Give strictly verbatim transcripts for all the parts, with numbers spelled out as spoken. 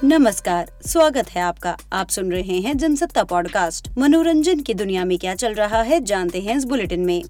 नमस्कार, स्वागत है आपका। आप सुन रहे हैं जनसत्ता पॉडकास्ट। मनोरंजन की दुनिया में क्या चल रहा है, जानते हैं इस बुलेटिन में।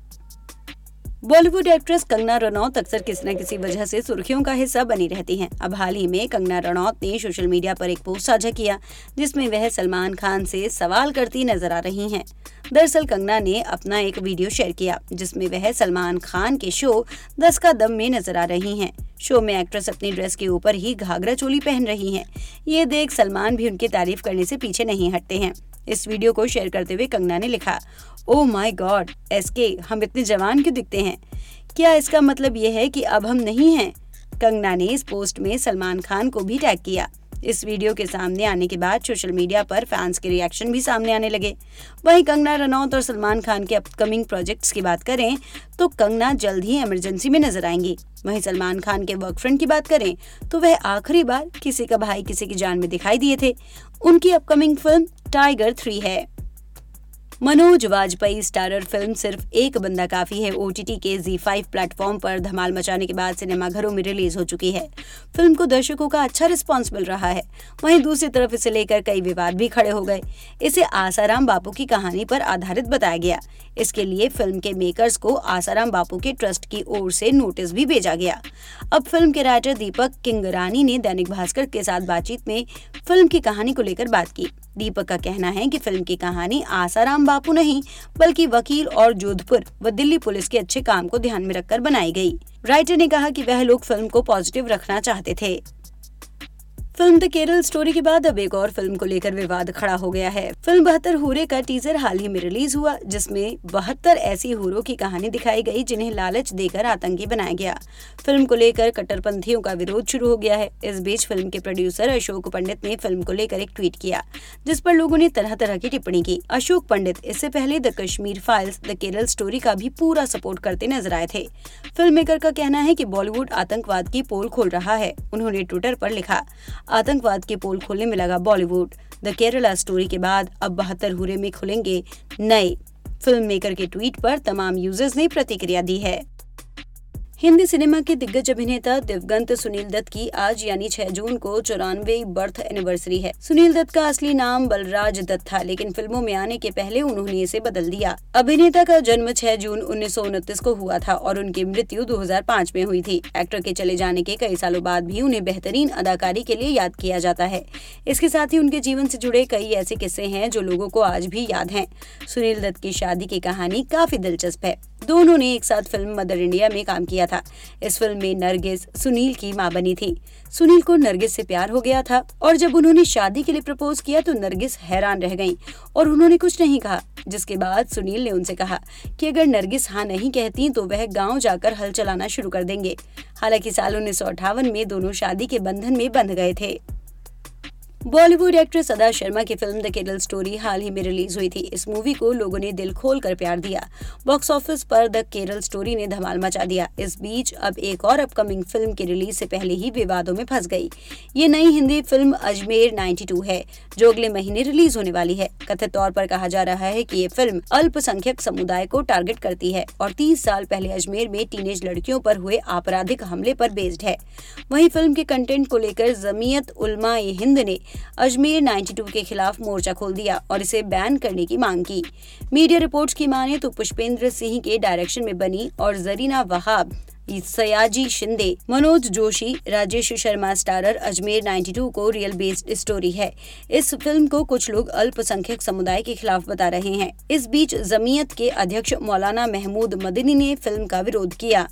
बॉलीवुड एक्ट्रेस कंगना रनौत अक्सर किसी न किसी वजह से सुर्खियों का हिस्सा बनी रहती हैं। अब हाल ही में कंगना रनौत ने सोशल मीडिया पर एक पोस्ट साझा किया, जिसमें वह सलमान खान से सवाल करती नजर आ रही हैं। दरअसल कंगना ने अपना एक वीडियो शेयर किया, जिसमें वह सलमान खान के शो दस का दम में नजर आ रही हैं। शो में एक्ट्रेस अपनी ड्रेस के ऊपर ही घाघरा चोली पहन रही हैं। ये देख सलमान भी उनकी तारीफ करने से पीछे नहीं हटते हैं। इस वीडियो को शेयर करते हुए कंगना ने लिखा, ओह माय गॉड, एसके हम इतने जवान क्यों दिखते हैं? क्या इसका मतलब ये है कि अब हम नहीं हैं? कंगना ने इस पोस्ट में सलमान खान को भी टैग किया। इस वीडियो के सामने आने के बाद सोशल मीडिया पर फैंस के रिएक्शन भी सामने आने लगे। वहीं कंगना रनौत और सलमान खान के अपकमिंग प्रोजेक्ट्स की बात करें तो कंगना जल्द ही इमरजेंसी में नजर आएंगी। वहीं सलमान खान के वर्कफ्रेंड की बात करें तो वह आखिरी बार किसी का भाई किसी की जान में दिखाई दिए थे। उनकी अपकमिंग फिल्म टाइगर थ्री है। मनोज वाजपेयी स्टारर फिल्म सिर्फ एक बंदा काफी है ओटीटी के ज़ी फाइव प्लेटफॉर्म पर धमाल मचाने के बाद सिनेमाघरों में रिलीज हो चुकी है। फिल्म को दर्शकों का अच्छा रिस्पांस मिल रहा है। वहीं दूसरी तरफ इसे लेकर कई विवाद भी खड़े हो गए। इसे आसाराम बापू की कहानी पर आधारित बताया गया। इसके लिए फिल्म के मेकर्स को आसाराम बापू के ट्रस्ट की ओर से नोटिस भी भेजा गया। अब फिल्म के राइटर दीपक किंगरानी ने दैनिक भास्कर के साथ बातचीत में फिल्म की कहानी को लेकर बात की। दीपक का कहना है कि फिल्म की कहानी आसाराम बापू नहीं, बल्कि वकील और जोधपुर व दिल्ली पुलिस के अच्छे काम को ध्यान में रखकर बनाई गई। राइटर ने कहा कि वह लोग फिल्म को पॉजिटिव रखना चाहते थे। फिल्म द केरल स्टोरी के बाद अब एक और फिल्म को लेकर विवाद खड़ा हो गया है। फिल्म बहत्तर हूरे का टीजर हाल ही में रिलीज हुआ, जिसमें बहत्तर ऐसी हूरों की कहानी दिखाई गई जिन्हें लालच देकर आतंकी बनाया गया। फिल्म को लेकर कट्टरपंथियों का विरोध शुरू हो गया है। इस बीच फिल्म के प्रोड्यूसर अशोक पंडित ने फिल्म को लेकर एक ट्वीट किया, जिस पर लोगों ने तरह तरह की टिप्पणी की। अशोक पंडित इससे पहले the Kashmir files the Kerala story का भी पूरा सपोर्ट करते नजर आए थे। फिल्म मेकर का कहना है कि बॉलीवुड आतंकवाद की पोल खोल रहा है। उन्होंने ट्विटर पर लिखा, आतंकवाद की पोल खोलने में लगा बॉलीवुड। द केरला स्टोरी के बाद अब बहत्तर हूरे में खुलेंगे नए। फिल्म मेकर के ट्वीट पर तमाम यूजर्स ने प्रतिक्रिया दी है। हिंदी सिनेमा के दिग्गज अभिनेता दिवंगत सुनील दत्त की आज यानी छह जून को चौरानवे बर्थ एनिवर्सरी है। सुनील दत्त का असली नाम बलराज दत्त था, लेकिन फिल्मों में आने के पहले उन्होंने इसे बदल दिया। अभिनेता का जन्म छह जून उन्नीस सौ उनतीस को हुआ था और उनकी मृत्यु दो हज़ार पाँच में हुई थी। एक्टर के चले जाने के कई सालों बाद भी उन्हें बेहतरीन अदाकारी के लिए याद किया जाता है। इसके साथ ही उनके जीवन से जुड़े कई ऐसे किस्से हैं जो लोगों को आज भी याद हैं। सुनील दत्त की शादी की कहानी काफी दिलचस्प है। दोनों ने एक साथ फिल्म मदर इंडिया में काम किया था। इस फिल्म में नरगिस सुनील की मां बनी थी। सुनील को नरगिस से प्यार हो गया था और जब उन्होंने शादी के लिए प्रपोज किया तो नरगिस हैरान रह गईं और उन्होंने कुछ नहीं कहा। जिसके बाद सुनील ने उनसे कहा कि अगर नरगिस हाँ नहीं कहती तो वह गांव जाकर हल चलाना शुरू कर देंगे। हालांकि साल उन्नीस सौ अट्ठावन में दोनों शादी के बंधन में बंध गए थे। बॉलीवुड एक्ट्रेस अदा शर्मा की फिल्म द केरल स्टोरी हाल ही में रिलीज हुई थी। इस मूवी को लोगों ने दिल खोल कर प्यार दिया। बॉक्स ऑफिस पर द केरल स्टोरी ने धमाल मचा दिया। इस बीच अब एक और अपकमिंग फिल्म के रिलीज से पहले ही विवादों में फंस गई। ये नई हिंदी फिल्म अजमेर बानवे है, जो अगले महीने रिलीज होने वाली है। कथित तौर पर कहा जा रहा है कि ये फिल्म अल्पसंख्यक समुदाय को टारगेट करती है और तीस साल पहले अजमेर में टीनेज लड़कियों पर हुए आपराधिक हमले पर बेस्ड है। वहीं फिल्म के कंटेंट को लेकर जमीयत उलमा ए हिंद ने अजमेर बानवे के खिलाफ मोर्चा खोल दिया और इसे बैन करने की मांग की। मीडिया रिपोर्ट्स की माने तो पुष्पेंद्र सिंह के डायरेक्शन में बनी और जरीना वहाब, सयाजी शिंदे, मनोज जोशी, राजेश शर्मा स्टारर अजमेर बानवे को रियल बेस्ड स्टोरी है। इस फिल्म को कुछ लोग अल्पसंख्यक समुदाय के खिलाफ बता रहे हैं। इस बीच जमीयत के अध्यक्ष मौलाना महमूद मदनी ने फिल्म का विरोध किया।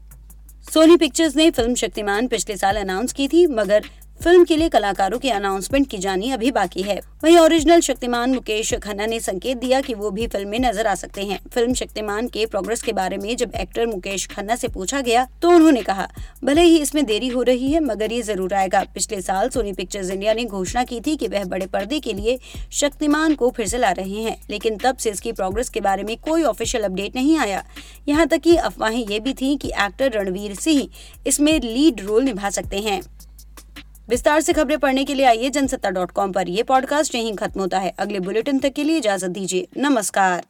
सोनी पिक्चर्स ने फिल्म शक्तिमान पिछले साल अनाउंस की थी, मगर फिल्म के लिए कलाकारों की अनाउंसमेंट की जानी अभी बाकी है। वहीं ओरिजिनल शक्तिमान मुकेश खन्ना ने संकेत दिया कि वो भी फिल्म में नजर आ सकते हैं। फिल्म शक्तिमान के प्रोग्रेस के बारे में जब एक्टर मुकेश खन्ना से पूछा गया तो उन्होंने कहा, भले ही इसमें देरी हो रही है मगर ये जरूर आएगा। पिछले साल सोनी पिक्चर्स इंडिया ने घोषणा की थी कि वह बड़े पर्दे के लिए शक्तिमान को फिर से ला रहे हैं, लेकिन तब से इसकी प्रोग्रेस के बारे में कोई ऑफिशियल अपडेट नहीं आया। यहाँ तक कि अफवाहें ये भी थी कि एक्टर रणवीर सिंह इसमें लीड रोल निभा सकते हैं। विस्तार से खबरें पढ़ने के लिए आइए जनसत्ता डॉट कॉम पर। यह पॉडकास्ट यहीं खत्म होता है। अगले बुलेटिन तक के लिए इजाजत दीजिए। नमस्कार।